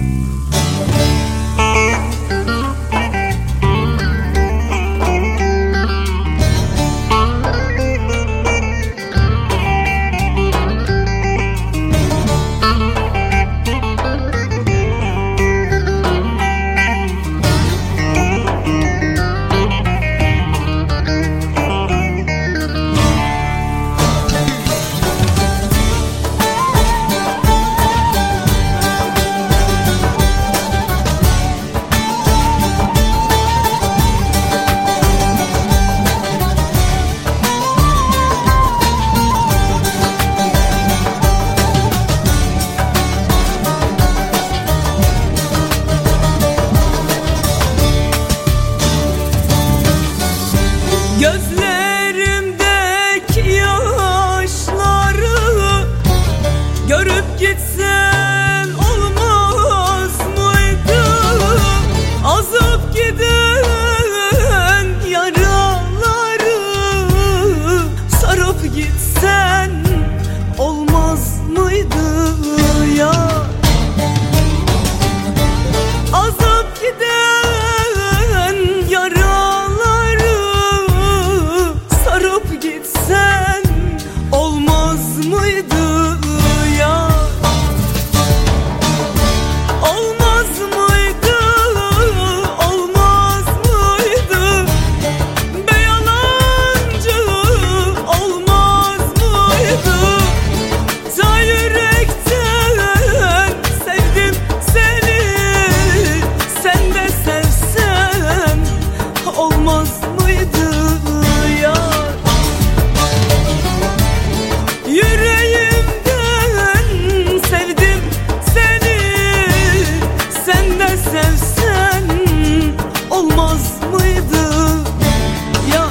Gözlerimdeki yaşları görüp gitsen olmaz mıydı? Azıp giden yaraları sarıp gitsen olmaz mıydı ya? Azıp giden yaraları sarıp gitsen olmaz mıydı ya? Olmaz mıydı, olmaz mıydı? Be yalancı, olmaz mıydı? Ta yürekten sevdim seni, sen de sevsen olmaz mıydı ya? Yüreğimden sevdim seni, sen de sevsen olmaz mıydı ya?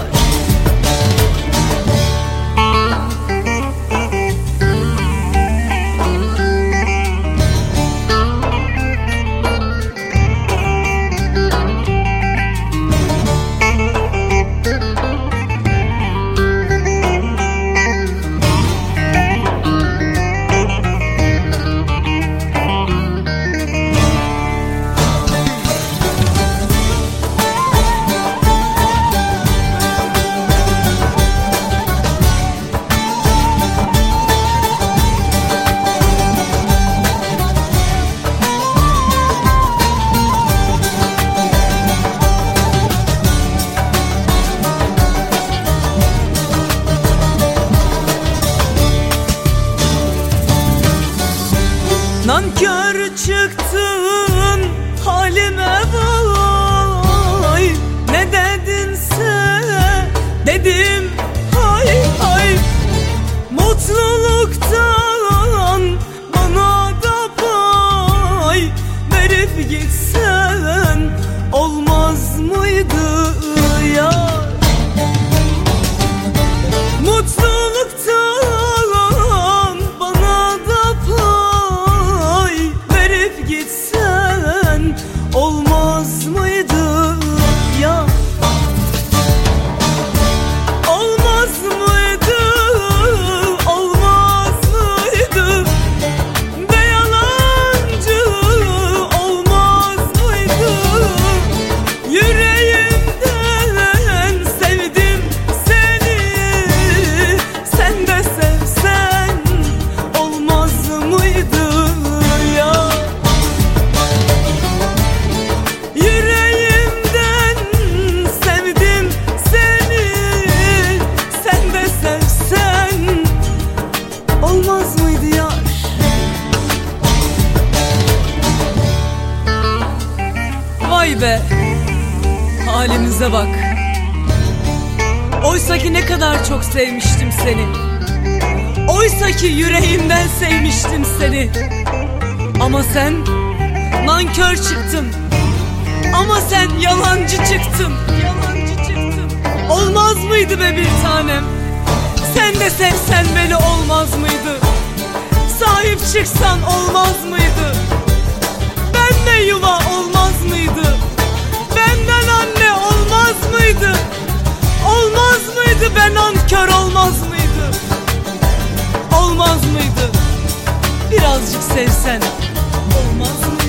Nankör çıktın halime vay, ne dedinse dedim hay hay. Mutluluktan bana da pay verip gitsen olmaz mıydı ya? Mutluluktan bana da pay verip gitsen olmaz mıydı ya? Olmaz mıydı, olmaz mıydı? Be yalancı, olmaz mıydı? Yüreğimden sevdim seni, sen de sevsen olmaz mıydı ya? Yüreğimden sevdim seni, sen de sevsen olmaz mıydı ya? Vay be, halimize bak. Oysa ki ne kadar çok sevmiştim seni. Oysa ki yüreğimden sevmiştim seni. Ama sen nankör çıktın. Ama sen yalancı çıktın. Yalancı çıktın. Olmaz mıydı be bir tanem? Sen de sevsen beni olmaz mıydı? Sahip çıksan olmaz mıydı? Benle yuva olmaz mıydı? Benden anne olmaz mıydı? Olmaz mıydı? Ben nankör olmaz mıydı? Olmaz mıydı? Birazcık sevsen olmaz mıydı?